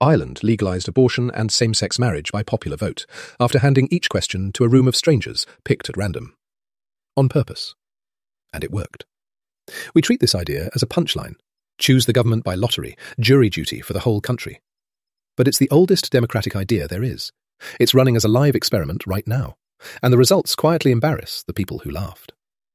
Ireland legalised abortion and same-sex marriage by popular vote, after handing each question to a room of strangers picked at random. On purpose. And it worked. We treat this idea as a punchline. Choose the government by lottery, jury duty for the whole country. But it's the oldest democratic idea there is. It's running as a live experiment right now, and the results quietly embarrass the people who laughed.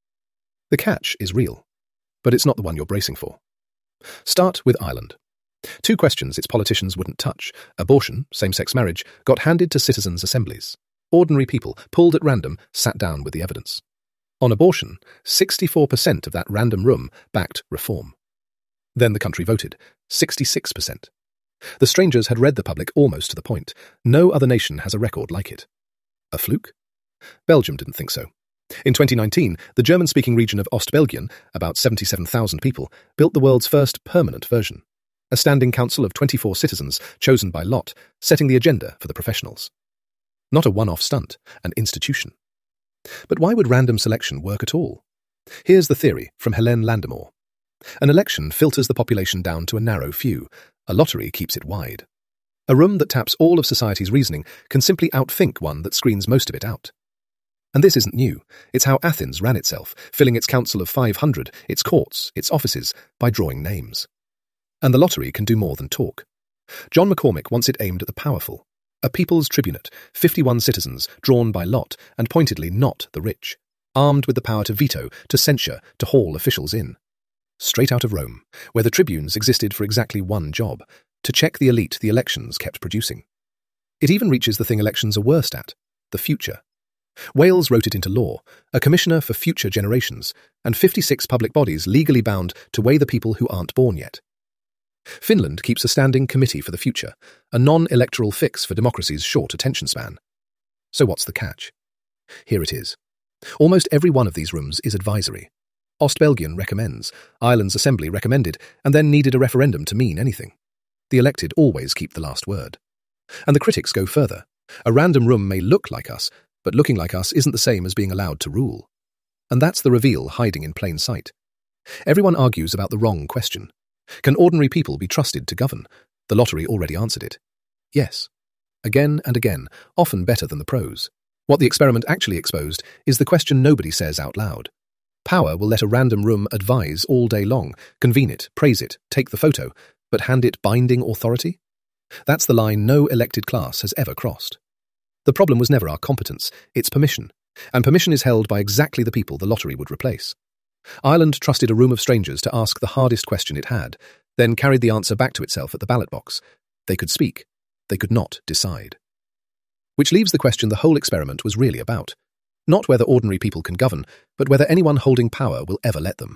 The catch is real, but it's not the one you're bracing for. Start with Ireland. 2 questions its politicians wouldn't touch, abortion, same-sex marriage, got handed to citizens' assemblies. Ordinary people, pulled at random, sat down with the evidence. On abortion, 64% of that random room backed reform. Then the country voted, 66%. The strangers had read the public almost to the point. No other nation has a record like it. A fluke? Belgium didn't think so. In 2019, the German-speaking region of Ostbelgien, about 77,000 people, built the world's first permanent version. A standing council of 24 citizens, chosen by lot, setting the agenda for the professionals. Not a one-off stunt, an institution. But why would random selection work at all? Here's the theory from Helene Landemore. An election filters the population down to a narrow few. A lottery keeps it wide. A room that taps all of society's reasoning can simply outthink one that screens most of it out. And this isn't new. It's how Athens ran itself, filling its council of 500, its courts, its offices, by drawing names. And the lottery can do more than talk. John McCormick wants it aimed at the powerful. A people's tribunate, 51 citizens, drawn by lot, and pointedly not the rich. Armed with the power to veto, to censure, to haul officials in. Straight out of Rome, where the tribunes existed for exactly one job, to check the elite the elections kept producing. It even reaches the thing elections are worst at, the future. Wales wrote it into law, a commissioner for future generations, and 56 public bodies legally bound to weigh the people who aren't born yet. Finland keeps a standing committee for the future, a non-electoral fix for democracy's short attention span. So what's the catch? Here it is. Almost every one of these rooms is advisory. Ostbelgien recommends, Ireland's assembly recommended, and then needed a referendum to mean anything. The elected always keep the last word. And the critics go further. A random room may look like us, but looking like us isn't the same as being allowed to rule. And that's the reveal hiding in plain sight. Everyone argues about the wrong question. Can ordinary people be trusted to govern? The lottery already answered it. Yes. Again and again, often better than the pros. What the experiment actually exposed is the question nobody says out loud. Power will let a random room advise all day long, convene it, praise it, take the photo, but hand it binding authority? That's the line no elected class has ever crossed. The problem was never our competence, it's permission. And permission is held by exactly the people the lottery would replace. Ireland trusted a room of strangers to ask the hardest question it had, then carried the answer back to itself at the ballot box. They could speak. They could not decide. Which leaves the question the whole experiment was really about. Not whether ordinary people can govern, but whether anyone holding power will ever let them.